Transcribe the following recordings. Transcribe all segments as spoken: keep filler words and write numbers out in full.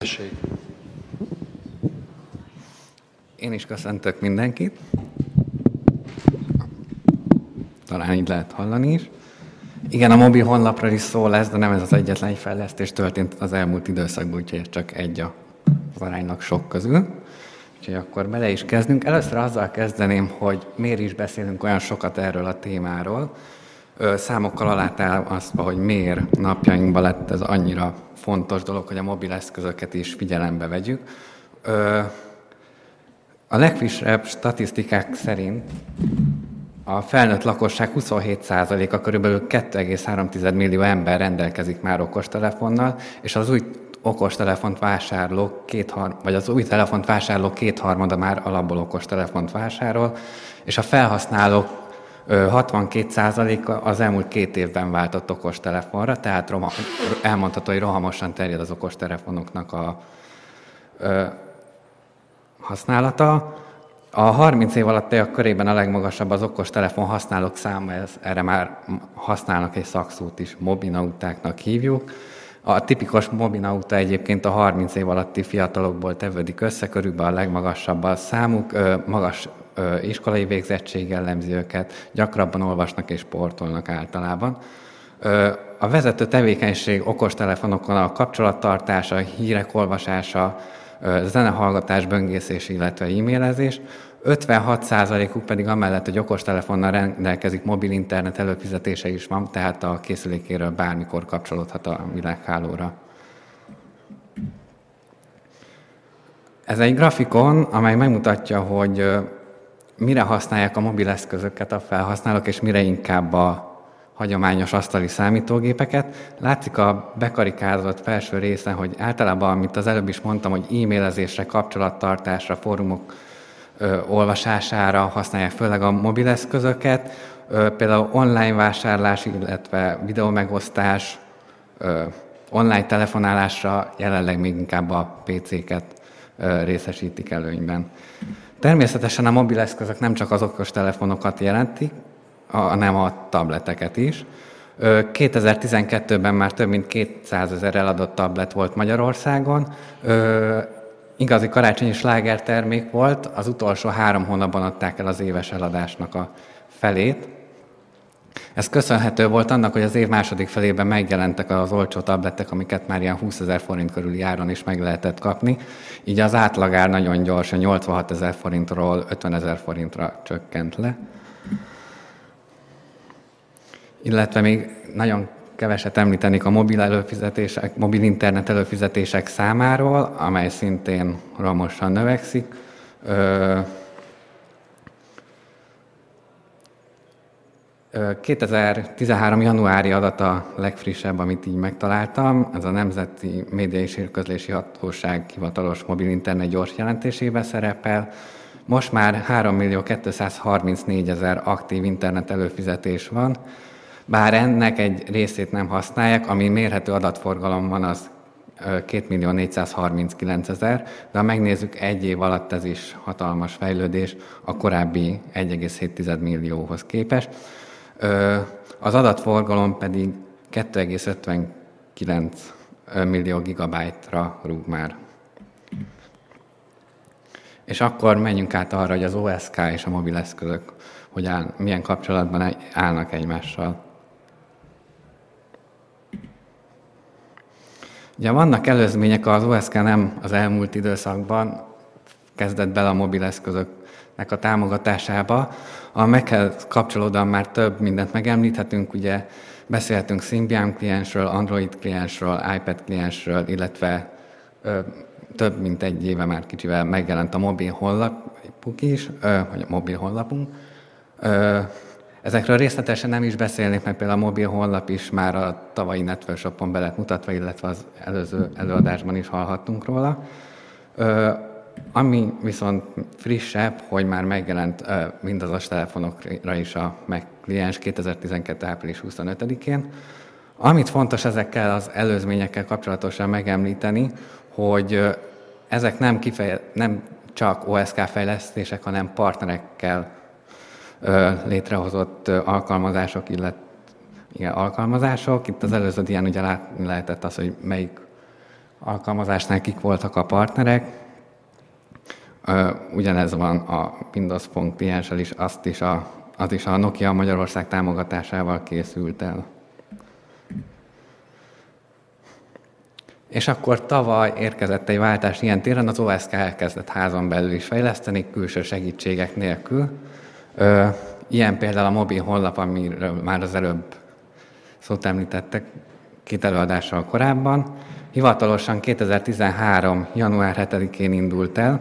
Tessék. Én is köszöntök mindenkit. Talán így lehet hallani is. Igen, a mobil honlapra is szó lesz, de nem ez az egyetlen fejlesztés történt az elmúlt időszakban, úgyhogy csak egy az aránylag sok közül. Úgyhogy akkor bele is kezdünk. Először azzal kezdeném, hogy miért is beszélünk olyan sokat erről a témáról. Számokkal alátámasztva, hogy miért napjainkban lett ez annyira fontos dolog, hogy a mobileszközöket is figyelembe vegyük. A legfrissebb statisztikák szerint a felnőtt lakosság huszonhét százaléka, körülbelül két egész három millió ember rendelkezik már okostelefonnal, és az új okostelefont vásárlók, kéthar- vagy az új telefont vásárlók kétharmada már alapból okostelefont vásárol, és a felhasználók hatvankét százaléka az elmúlt két évben váltott okostelefonra, tehát roma, elmondható, hogy rohamosan terjed az okostelefonoknak a ö, használata. A harminc év alattiak körében a legmagasabb az okostelefon használók száma, ez, erre már használnak egy szakszót is, mobinautáknak hívjuk. A tipikus mobinauta egyébként a harminc év alatti fiatalokból tevődik össze, körülbelül a legmagasabb a számuk, magas iskolai végzettség jellemzi őket, gyakrabban olvasnak és sportolnak általában. A vezető tevékenység okostelefonokon a kapcsolattartása, hírek olvasása, zenehallgatás, böngészés, illetve e-mailezés. ötvenhat százalékuk pedig amellett, hogy okostelefonnal rendelkezik, mobil internet előfizetése is van, tehát a készülékéről bármikor kapcsolódhat a világhálóra. Ez egy grafikon, amely megmutatja, hogy mire használják a mobileszközöket a felhasználók, és mire inkább a hagyományos asztali számítógépeket. Látszik a bekarikázott felső részen, hogy általában, amit az előbb is mondtam, hogy e-mailezésre, kapcsolattartásra, fórumok ö, olvasására használják főleg a mobileszközöket, ö, például online vásárlás, illetve videómegosztás, ö, online telefonálásra jelenleg még inkább a pé céket ö, részesítik előnyben. Természetesen a mobileszközök nem csak az okostelefonokat jelentik, hanem a tableteket is. kétezer-tizenkettőben már több mint kétszázezer eladott tablet volt Magyarországon. Igazi karácsonyi slágertermék volt, az utolsó három hónapban adták el az éves eladásnak a felét. Ez köszönhető volt annak, hogy az év második felében megjelentek az olcsó tabletek, amiket már ilyen húszezer forint körüli áron is meg lehetett kapni. Így az átlagár nagyon gyorsan nyolcvanhatezer forintról ötvenezer forintra csökkent le. Illetve még nagyon keveset említenék a mobil előfizetések, mobil internet előfizetések számáról, amely szintén rohamosan növekszik. kétezer-tizenhárom januári adata legfrissebb, amit így megtaláltam, ez a Nemzeti Média és Hírközlési Hatóság hivatalos mobil internet gyors jelentésében szerepel. Most már három millió kétszázharmincnégyezer aktív internet előfizetés van, bár ennek egy részét nem használják, ami mérhető adatforgalom van, az két millió négyszázharminckilencezer, de ha megnézzük, egy év alatt ez is hatalmas fejlődés a korábbi egy egész hét millióhoz képest. Az adatforgalom pedig két egész ötvenkilenc millió gigabájtra rúg már. És akkor menjünk át arra, hogy az o es ká és a mobileszközök hogy áll, milyen kapcsolatban állnak egymással. Ugye vannak előzmények, az o es ká nem az elmúlt időszakban kezdett bele a mobileszközöknek a támogatásába. A Mac-hez kapcsolódóan már több mindent megemlíthetünk, ugye beszélhetünk Symbian kliensről, Android kliensről, iPad kliensről, illetve ö, több mint egy éve már kicsivel megjelent a mobil honlapunk is, ö, vagy a mobil honlapunk. Ö, Ezekről részletesen nem is beszélnék, mert például a mobil honlap is már a tavalyi Networkshopon be lett mutatva, illetve az előző előadásban is hallhattunk róla. Ö, ami viszont frissebb, hogy már megjelent ö, mindazos telefonokra is a Mac kliens kétezer-tizenkettő április huszonötödikén. Amit fontos ezekkel az előzményekkel kapcsolatosan megemlíteni, hogy ö, ezek nem, kifeje, nem csak o es ká fejlesztések, hanem partnerekkel létrehozott alkalmazások, illetve igen, alkalmazások. Itt az előző dián ugye látni lehetett az, hogy melyik alkalmazásnál kik voltak a partnerek. Ugyanez van a Windows Phone klienssel is, azt is a, az is a Nokia Magyarország támogatásával készült el. És akkor tavaly érkezett egy váltás ilyen téren, az o es ká elkezdett házon belül is fejleszteni, külső segítségek nélkül. Ilyen például a mobil honlap, amiről már az előbb szót említettek két előadással korábban. Hivatalosan kétezer-tizenhárom. január hetedikén indult el.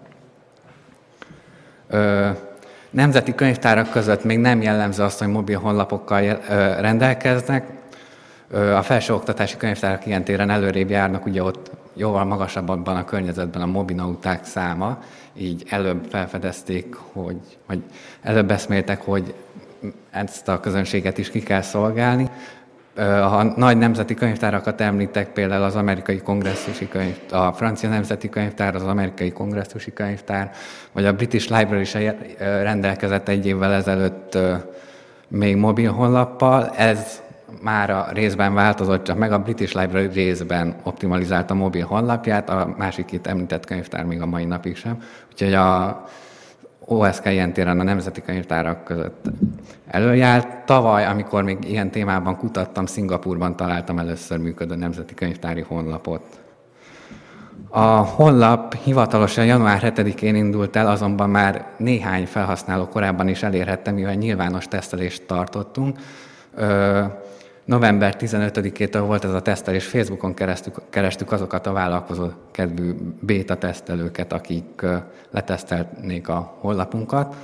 Ö, nemzeti könyvtárak között még nem jellemző azt, hogy mobil honlapokkal jel, ö, rendelkeznek. Ö, a felsőoktatási könyvtárak ilyen téren előrébb járnak, ugye ott jóval magasabban a környezetben a mobilnauták száma, így előbb felfedezték, hogy, vagy előbb eszméltek, hogy ezt a közönséget is ki kell szolgálni. Ha nagy nemzeti könyvtárakat említek, például az amerikai kongresszusi könyvtár, a francia nemzeti könyvtár, az amerikai kongresszusi könyvtár, vagy a British Library is rendelkezett egy évvel ezelőtt még mobil honlappal. Ez már a részben változott, csak meg a British Library részben optimalizálta a mobil honlapját, a másik itt említett könyvtár még a mai napig sem. Úgyhogy a o es ká ilyen téren a nemzeti könyvtárak között előjárt. Tavaly, amikor még ilyen témában kutattam, Szingapúrban találtam először működő nemzeti könyvtári honlapot. A honlap hivatalosan január hetedikén indult el, azonban már néhány felhasználó korábban is elérhette, mivel nyilvános tesztelést tartottunk. november tizenötödikétől volt ez a tesztelés, Facebookon keresztük, kerestük azokat a vállalkozó kedvű béta tesztelőket, akik letesztelnék a honlapunkat.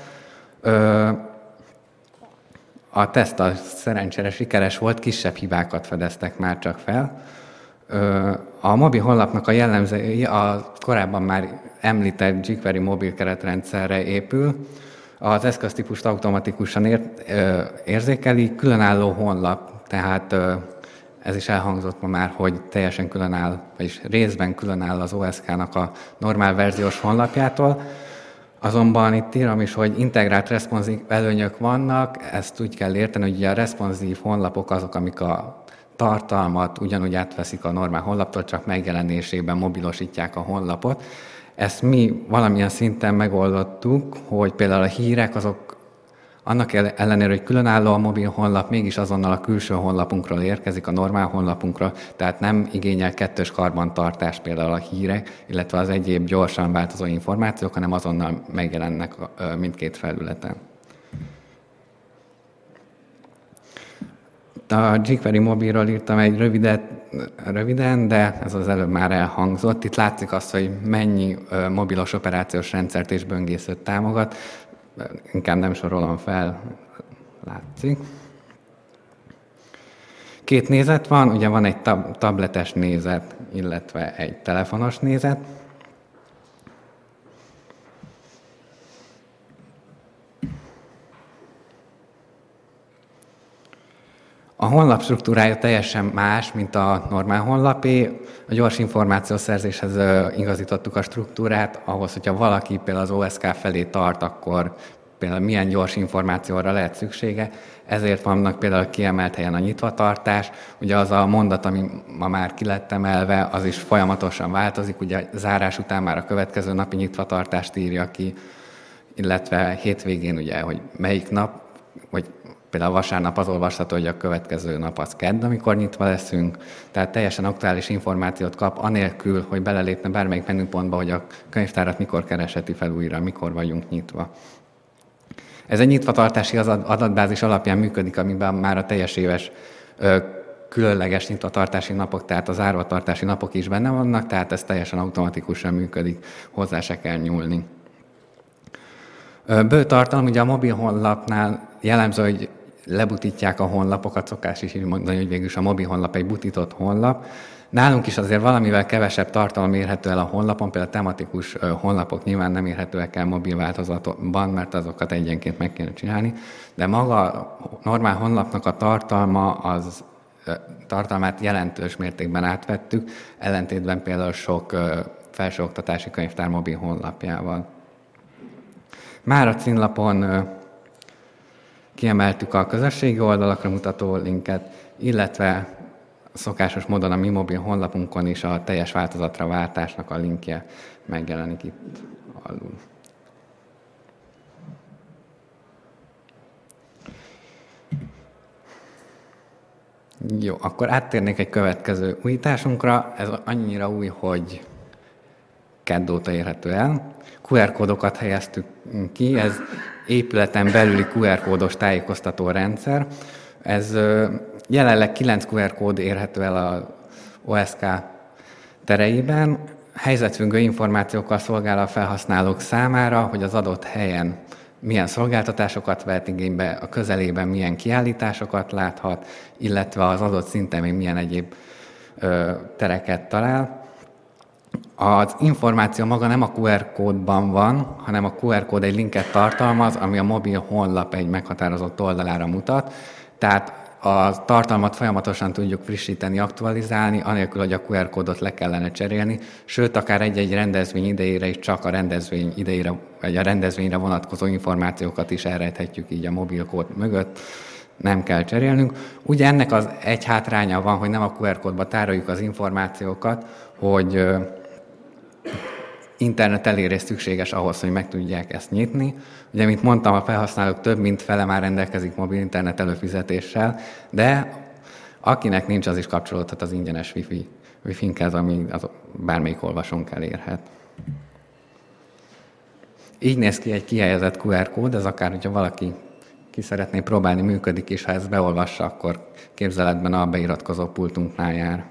A teszt a szerencsére sikeres volt, kisebb hibákat fedeztek már csak fel. A mobil honlapnak a jellemzői a korábban már említett jQuery mobil keretrendszerre épül. Az eszköztípust automatikusan ér, érzékeli, különálló honlap, tehát ez is elhangzott ma már, hogy teljesen különáll, vagyis részben különáll az o es ká-nak a normál verziós honlapjától. Azonban itt írom is, hogy integrált responsív előnyök vannak, ezt úgy kell érteni, hogy a responsív honlapok azok, amik a tartalmat ugyanúgy átveszik a normál honlaptól, csak megjelenésében mobilosítják a honlapot. Ezt mi valamilyen szinten megoldottuk, hogy például a hírek azok annak ellenére, hogy különálló a mobil honlap, mégis azonnal a külső honlapunkról érkezik, a normál honlapunkra, tehát nem igényel kettős karbantartást például a hírek, illetve az egyéb gyorsan változó információk, hanem azonnal megjelennek mindkét felületen. A jQuery mobilról írtam egy rövidet, röviden, de ez az előbb már elhangzott. Itt látszik azt, hogy mennyi mobilos operációs rendszert és böngészőt támogat. Inkább nem sorolom fel, látszik. Két nézet van, ugye van egy tab- tabletes nézet, illetve egy telefonos nézet. A honlap struktúrája teljesen más, mint a normál honlapé. A gyors információszerzéshez igazítottuk a struktúrát, ahhoz, hogyha valaki például az o es ká felé tart, akkor például milyen gyors információra lehet szüksége. Ezért vannak például kiemelt helyen a nyitvatartás. Ugye az a mondat, ami ma már ki lett emelve, az is folyamatosan változik. Ugye zárás után már a következő napi nyitvatartást írja ki, illetve hétvégén ugye, hogy melyik nap, vagy például vasárnap az olvasható, hogy a következő nap az kedd, amikor nyitva leszünk, tehát teljesen aktuális információt kap, anélkül, hogy belelépne bármelyik menüpontba, hogy a könyvtárat mikor keresheti fel újra, mikor vagyunk nyitva. Ez egy nyitvatartási adatbázis alapján működik, amiben már a teljes éves különleges nyitvatartási napok, tehát az zárvatartási napok is benne vannak, tehát ez teljesen automatikusan működik, hozzá se kell nyúlni. Bő tartalom, ugye a mobil honlapnál jellemző, hogy lebutítják a honlapokat, szokás is így mondani, hogy végülis a mobil honlap egy butított honlap. Nálunk is azért valamivel kevesebb tartalom érhető el a honlapon, például tematikus honlapok nyilván nem érhetőek el mobil változatban, mert azokat egyenként meg kéne csinálni, de maga a normál honlapnak a tartalma, az tartalmát jelentős mértékben átvettük, ellentétben például sok felsőoktatási könyvtár mobil honlapjával. Már a címlapon kiemeltük a közösségi oldalakra mutató linket, illetve szokásos módon a mi mobil honlapunkon is a teljes változatra váltásnak a linkje megjelenik itt alul. Jó, akkor áttérnék egy következő újításunkra. Ez annyira új, hogy kedd óta érhető el. kú er kódokat helyeztük ki, ez épületen belüli kú er kódos tájékoztató rendszer. Ez jelenleg kilenc kú er kód érhető el az o es ká tereiben. Helyzetfüggő információkkal szolgál a felhasználók számára, hogy az adott helyen milyen szolgáltatásokat vehet igénybe, a közelében milyen kiállításokat láthat, illetve az adott szinten még milyen egyéb ö, tereket talál. Az információ maga nem a kú er kódban van, hanem a kú er kód egy linket tartalmaz, ami a mobil honlap egy meghatározott oldalára mutat. Tehát a tartalmat folyamatosan tudjuk frissíteni, aktualizálni, anélkül, hogy a kú er kódot le kellene cserélni, sőt, akár egy-egy rendezvény idejére is csak a rendezvény idejére, vagy a rendezvényre vonatkozó információkat is elrejthetjük így a mobilkód mögött, nem kell cserélnünk. Ugye ennek az egy hátránya van, hogy nem a kú er kódba tároljuk az információkat, hogy internet elérés szükséges ahhoz, hogy meg tudják ezt nyitni. Ugye, mint mondtam, a felhasználók több mint fele már rendelkezik mobil internet előfizetéssel, de akinek nincs, az is kapcsolódhat az ingyenes wifi, wifi-nkhez, ami az bármelyik olvasónk elérhet. Így néz ki egy kihelyezett kú er kód, ez akár, hogyha valaki ki szeretné próbálni, működik, és ha ezt beolvassa, akkor képzeletben a beiratkozó pultunknál jár.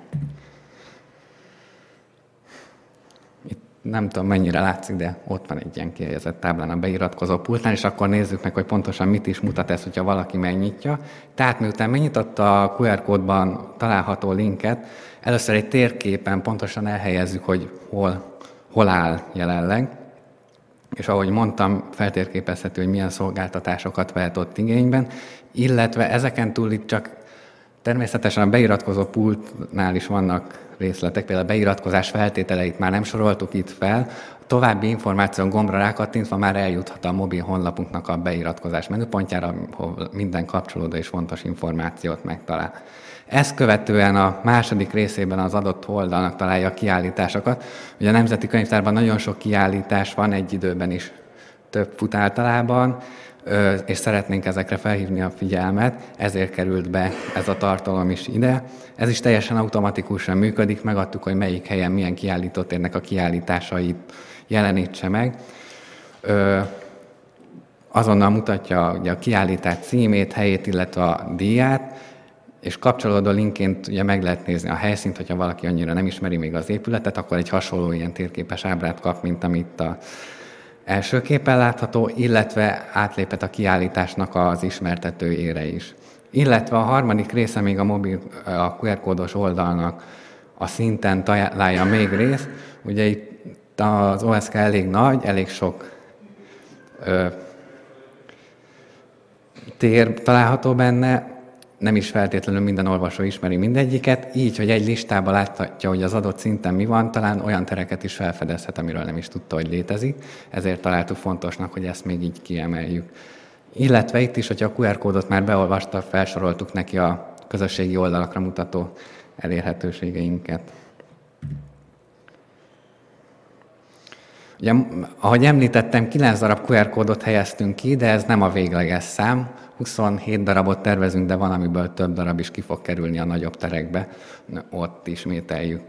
Nem tudom, mennyire látszik, de ott van egy ilyen kihelyezett táblán a beiratkozó pultnál, és akkor nézzük meg, hogy pontosan mit is mutat ez, hogyha valaki megnyitja. Tehát miután megnyitotta a kú er kódban található linket, először egy térképen pontosan elhelyezzük, hogy hol, hol áll jelenleg, és ahogy mondtam, feltérképezhető, hogy milyen szolgáltatásokat vehet ott igényben, illetve ezeken túl itt csak természetesen a beiratkozó pultnál is vannak részletek, például a beiratkozás feltételeit már nem soroltuk itt fel, a további információ gombra rákattintva már eljuthat a mobil honlapunknak a beiratkozás menüpontjára, ahol minden kapcsolódó és fontos információt megtalál. Ezt követően a második részében az adott oldalnak találja a kiállításokat. Ugye a Nemzeti Könyvtárban nagyon sok kiállítás van, egy időben is több fut általában, és szeretnénk ezekre felhívni a figyelmet, ezért került be ez a tartalom is ide. Ez is teljesen automatikusan működik, megadtuk, hogy melyik helyen milyen kiállított érnek a kiállításait jelenítse meg. Azonnal mutatja ugye a kiállítás címét, helyét, illetve a díját, és kapcsolódó linkként ugye meg lehet nézni a helyszínt, hogyha valaki annyira nem ismeri még az épületet, akkor egy hasonló ilyen térképes ábrát kap, mint amit a első képen látható, illetve átlépett a kiállításnak az ismertetőjére is. Illetve a harmadik része még a mobil, a kú er kódos oldalnak a szinten találja még rész. Ugye itt az o es ká elég nagy, elég sok ö, tér található benne, nem is feltétlenül minden olvasó ismeri mindegyiket, így, hogy egy listában láthatja, hogy az adott szinten mi van, talán olyan tereket is felfedezhet, amiről nem is tudta, hogy létezik, ezért találtuk fontosnak, hogy ezt még így kiemeljük. Illetve itt is, hogyha a kú er kódot már beolvasta, felsoroltuk neki a közösségi oldalakra mutató elérhetőségeinket. Ugye, ahogy említettem, kilenc darab kú er kódot helyeztünk ki, de ez nem a végleges szám. huszonhét darabot tervezünk, de van, amiből több darab is ki fog kerülni a nagyobb terekbe. Ott ismételjük.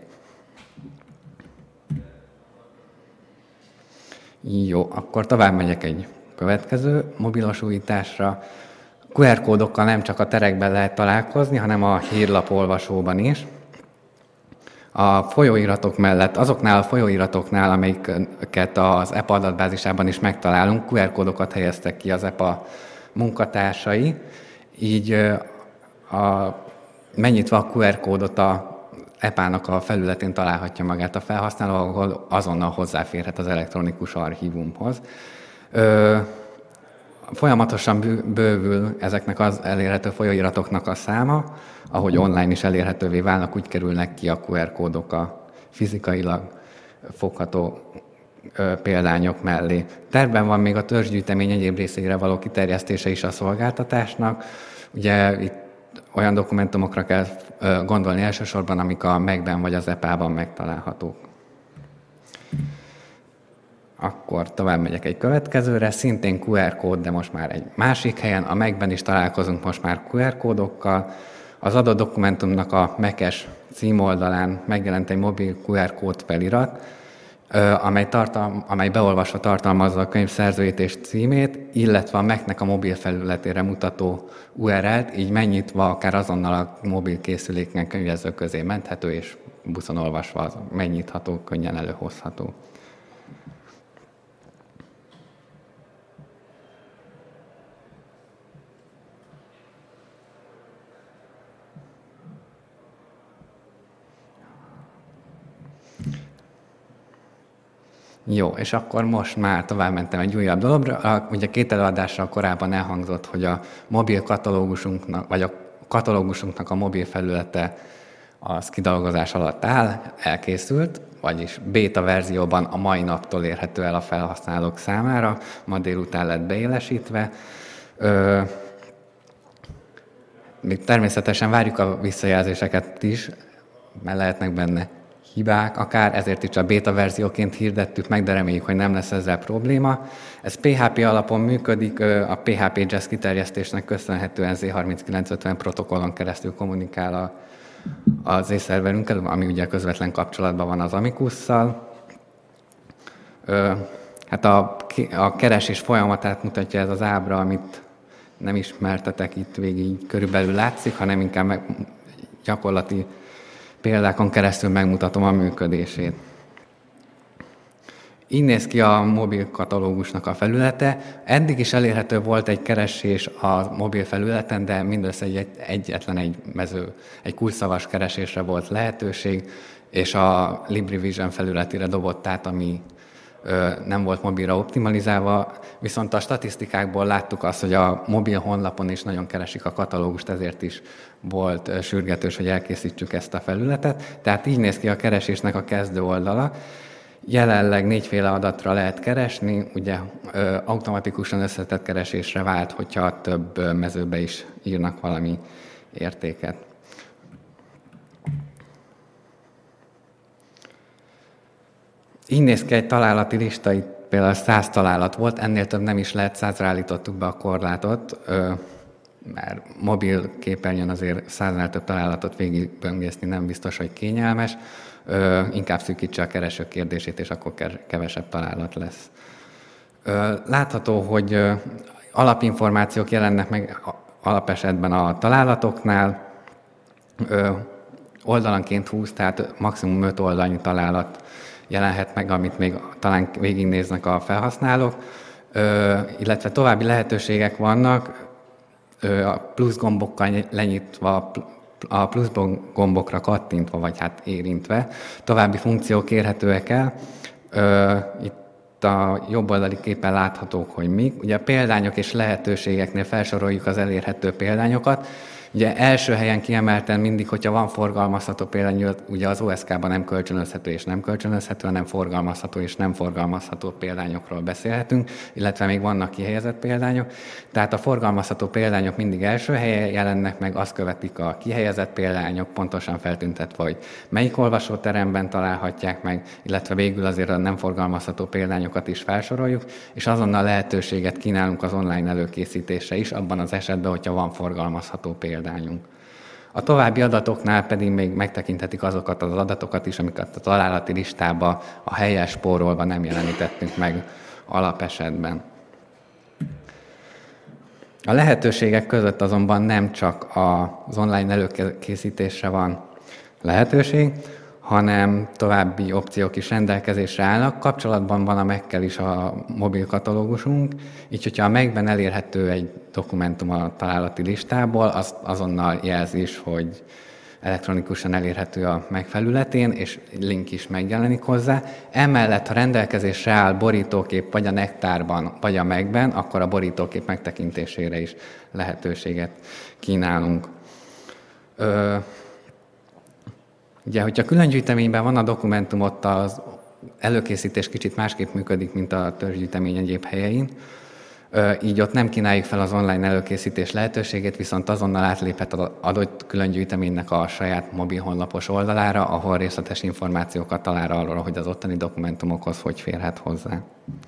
Jó, akkor tovább megyek egy következő mobilos újításra. kú er kódokkal nem csak a terekben lehet találkozni, hanem a hírlapolvasóban is. A folyóiratok mellett, azoknál a folyóiratoknál, amelyiket az e pé á adatbázisában is megtalálunk, kú er kódokat helyeztek ki az e pé á munkatársai, így a, megnyitva a kú er kódot a e pé á-nak a felületén találhatja magát a felhasználó, ahol azonnal hozzáférhet az elektronikus archívumhoz. Ö, folyamatosan bővül ezeknek az elérhető folyóiratoknak a száma, ahogy online is elérhetővé válnak, úgy kerülnek ki a kú er kódok a fizikailag fogható példányok mellé. Tervben van még a törzsgyűjtemény egyéb részére való kiterjesztése is a szolgáltatásnak. Ugye itt olyan dokumentumokra kell gondolni elsősorban, amik a Mac-ben vagy az Apple-ban megtalálhatók. Akkor tovább megyek egy következőre, szintén kú er kód, de most már egy másik helyen. A Mac-ben is találkozunk most már kú er kódokkal. Az adott dokumentumnak a Mac-es címoldalán megjelent egy mobil kú er kód felirat, amely, tartalm, amely beolvasva tartalmazza a könyv szerzőjét és címét, illetve a Mac-nek a mobil felületére mutató u er el-t, így megnyitva akár azonnal a mobil készüléken könyvező közé menthető, és buszon olvasva az megnyitható, könnyen előhozható. Jó, és akkor most már tovább mentem egy újabb dologra. Ugye két előadással korábban elhangzott, hogy a mobil katalógusunknak, vagy a katalógusunknak a mobil felülete az kidolgozás alatt áll, elkészült, vagyis béta verzióban a mai naptól érhető el a felhasználók számára, ma délután lett beélesítve. Ö, még természetesen várjuk a visszajelzéseket is, mert lehetnek benne hibák akár, ezért is a béta verzióként hirdettük meg, de reméljük, hogy nem lesz ezzel probléma. Ez pé há pé alapon működik, a pé há pé Jazz kiterjesztésnek köszönhetően zé harminckilencszázötven protokollon keresztül kommunikál a, az észszerverünkkel, ami ugye közvetlen kapcsolatban van az Amikusszal. Hát a, a keresés folyamatát mutatja ez az ábra, amit nem ismertetek itt végig, körülbelül látszik, hanem inkább meg, gyakorlati példákon keresztül megmutatom a működését. Így néz ki a mobil katalógusnak a felülete. Eddig is elérhető volt egy keresés a mobil felületen, de mindössze egy, egyetlen egy mező, egy kulcsszavas keresésre volt lehetőség, és a LibriVision felületére dobott át, ami ö, nem volt mobilra optimalizálva, viszont a statisztikákból láttuk azt, hogy a mobil honlapon is nagyon keresik a katalógust, ezért is volt sürgetős, hogy elkészítsük ezt a felületet. Tehát így néz ki a keresésnek a kezdő oldala. Jelenleg négyféle adatra lehet keresni, ugye ö, automatikusan összetett keresésre vált, hogyha több mezőbe is írnak valami értéket. Így néz ki egy találati lista, itt például száz találat volt, ennél több nem is lehet, százra állítottuk be a korlátot, ö, mert mobil képernyőn azért száznál több találatot végigböngészni nem biztos, hogy kényelmes, ö, inkább szűkítse a kereső kérdését, és akkor kevesebb találat lesz. Ö, látható, hogy ö, alapinformációk jelennek meg alapesetben a találatoknál, ö, oldalanként húsz, tehát maximum öt oldalnyi találat jelenhet meg, amit még talán végignéznek a felhasználók, ö, illetve további lehetőségek vannak, a plusz gombokkal lenyitva, a plusz gombokra kattintva, vagy hát érintve. További funkciók érhetőek el. Itt a jobb oldali képen láthatók, hogy mik. Ugye a példányok és lehetőségeknél felsoroljuk az elérhető példányokat. Ugye első helyen kiemelten mindig, hogyha van forgalmazható példány, ugye az o es ká-ban nem kölcsönözhető és nem kölcsönözhető, hanem forgalmazható és nem forgalmazható példányokról beszélhetünk, illetve még vannak kihelyezett példányok. Tehát a forgalmazható példányok mindig első helyen jelennek meg, azt követik a kihelyezett példányok, pontosan feltüntetve, hogy melyik olvasóteremben találhatják meg, illetve végül azért a nem forgalmazható példányokat is felsoroljuk, és azonnal lehetőséget kínálunk az online előkészítésre is, abban az esetben, hogyha van forgalmazható példányok. A további adatoknál pedig még megtekinthetik azokat az adatokat is, amiket a találati listába a helyes spórolva nem jelenítettünk meg alapesetben. A lehetőségek között azonban nem csak az online előkészítésre van lehetőség, hanem további opciók is rendelkezésre állnak. Kapcsolatban van a Mac-kel is a mobil katalógusunk, így hogyha a Mac-ben elérhető egy dokumentum a találati listából, az azonnal jelzi is, hogy elektronikusan elérhető a Mac felületén, és link is megjelenik hozzá. Emellett, ha rendelkezésre áll borítókép vagy a Nektárban, vagy a Mac-ben, akkor a borítókép megtekintésére is lehetőséget kínálunk. Ö, Ugye, hogyha külön gyűjteményben van a dokumentum, ott az előkészítés kicsit másképp működik, mint a törzsgyűjtemény egyéb helyein. Így ott nem kínáljuk fel az online előkészítés lehetőségét, viszont azonnal átléphet az adott külön gyűjteménynek a saját mobil honlapos oldalára, ahol részletes információkat talál arról, hogy az ottani dokumentumokhoz hogy férhet hozzá.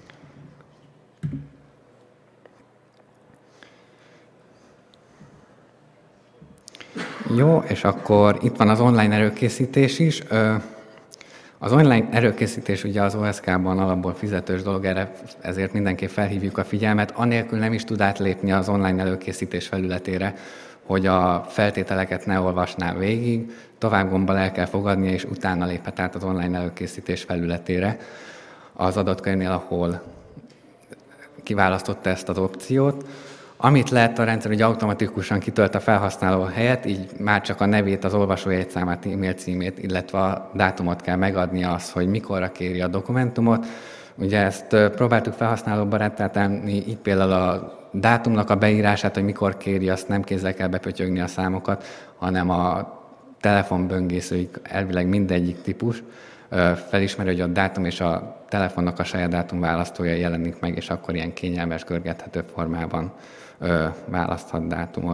Jó, és akkor itt van az online előkészítés is. Az online előkészítés ugye az o es ká-ban alapból fizetős dolog, erre ezért mindenképp felhívjuk a figyelmet. Anélkül nem is tud átlépni az online előkészítés felületére, hogy a feltételeket ne olvasná végig, tovább gombbal el kell fogadnia, és utána léphet át az online előkészítés felületére az adott könyvnél, ahol kiválasztotta ezt az opciót. Amit lehet a rendszer, hogy automatikusan kitölt a felhasználó helyett, így már csak a nevét, az olvasójegyszámát, e-mail címét, illetve a dátumot kell megadnia az, hogy mikorra kéri a dokumentumot. Ugye ezt próbáltuk felhasználóbaráttá tenni, így például a dátumnak a beírását, hogy mikor kéri, azt nem kézzel kell bepötyögni a számokat, hanem a telefonböngészőig, elvileg mindegyik típus felismeri, hogy a dátum és a telefonnak a saját dátumválasztója jelenik meg, és akkor ilyen kényelmes, görgethető formában ö, választhat dátumot.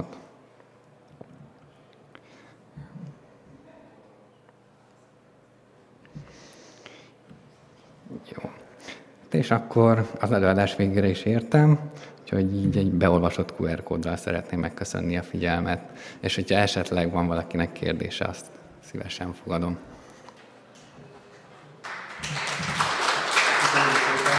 Jó. És akkor az előadás végére is értem, úgyhogy így egy beolvasott kú er kóddal szeretném megköszönni a figyelmet, és hogyha esetleg van valakinek kérdése, azt szívesen fogadom.